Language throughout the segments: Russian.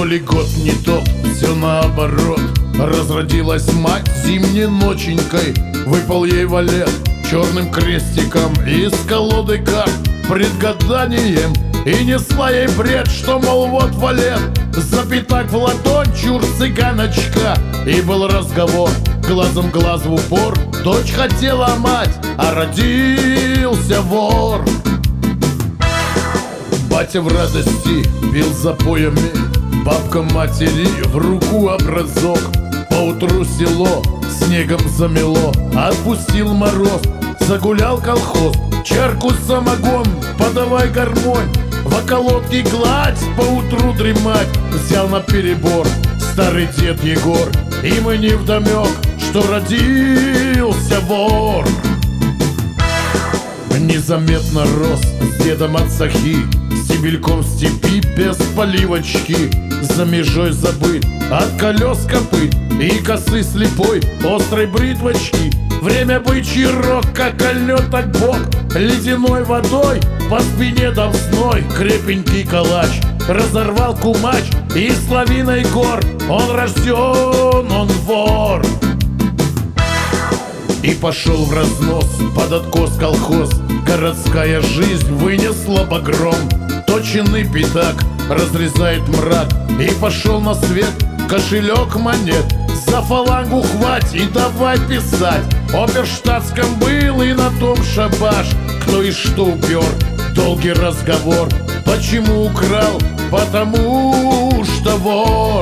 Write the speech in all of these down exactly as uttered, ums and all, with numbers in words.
ли год не тот, все наоборот. Разродилась мать зимней ноченькой, выпал ей валет черным крестиком из колоды карт предгаданием. И несла ей бред, что, мол, вот валет, за пятак в ладонь, чур цыганочка. И был разговор, глазом глаз в упор. Дочь хотела мать, а родился вор. Батя в радости бил запоями, бабка матери в руку образок. Поутру село снегом замело, отпустил мороз, загулял колхоз. Чарку самогон, подавай гармонь, в околотке гладь, поутру дремать. Взял на перебор старый дед Егор, и мы невдомек, что родился вор. Незаметно рос с дедом от сахи, стебельком в степи без поливочки. За межой забыт от колес копыт и косы слепой острой бритвочки. Время бычий рог, как кольнет так бок, ледяной водой по спине дал зной. Крепенький калач разорвал кумач, и с лавиной гор он рожден, он вор. И пошел в разнос под откос колхоз, городская жизнь вынесла багром. Точенный пятак разрезает мрак, и пошел на свет кошелек монет. За фалангу хвать и давай писать. Оберштатском был и на том шабаш. Кто и что упер, долгий разговор. Почему украл? Потому что вор.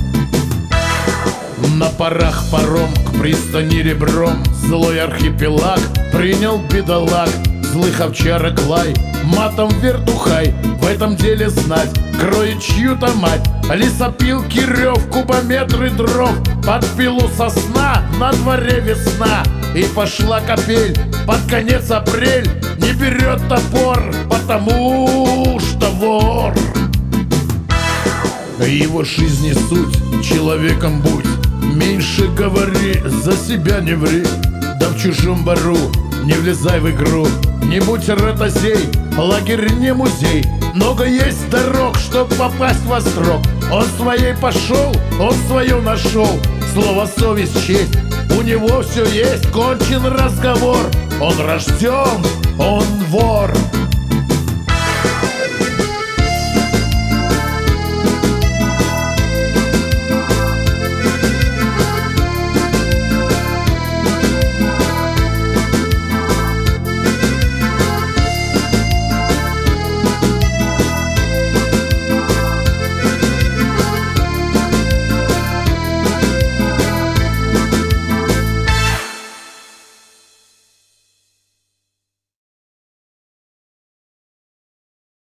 На парах паром к пристани ребром злой архипелаг принял бедолаг. Злых овчарок лай, матом вертухай, в этом деле знать кроет чью-то мать. Лесопилки рев, кубометры дров, под пилу сосна, на дворе весна. И пошла капель, под конец апрель, не берет топор, потому что вор. Его жизни суть, человеком будь, меньше говори, за себя не ври. Да в чужом бару не влезай в игру, не будь ротозей, лагерь не музей. Много есть дорог, чтоб попасть во срок. Он своей пошел, он свою нашел. Слово совесть, честь, у него все есть. Кончен разговор, он рожден, он вор.